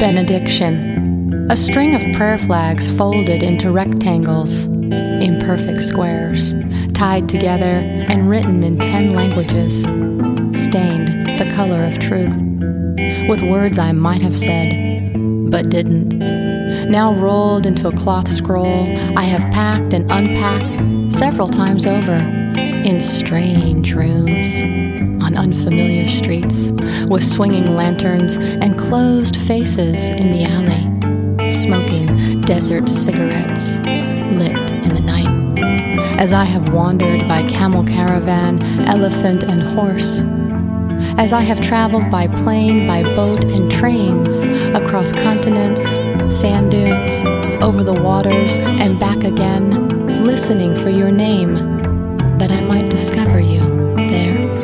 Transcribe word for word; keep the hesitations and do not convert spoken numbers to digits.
Benediction. A string of prayer flags folded into rectangles, imperfect squares, tied together and written in ten languages, stained the color of truth, with words I might have said, but didn't. Now rolled into a cloth scroll I have packed and unpacked several times over, in strange rooms, on unfamiliar streets, with swinging lanterns and closed faces in the alley, smoking desert cigarettes, lit in the night, as I have wandered by camel caravan, elephant and horse, as I have traveled by plane, by boat and trains, across continents, sand dunes, over the waters and back again, listening for your name, that I might discover you there.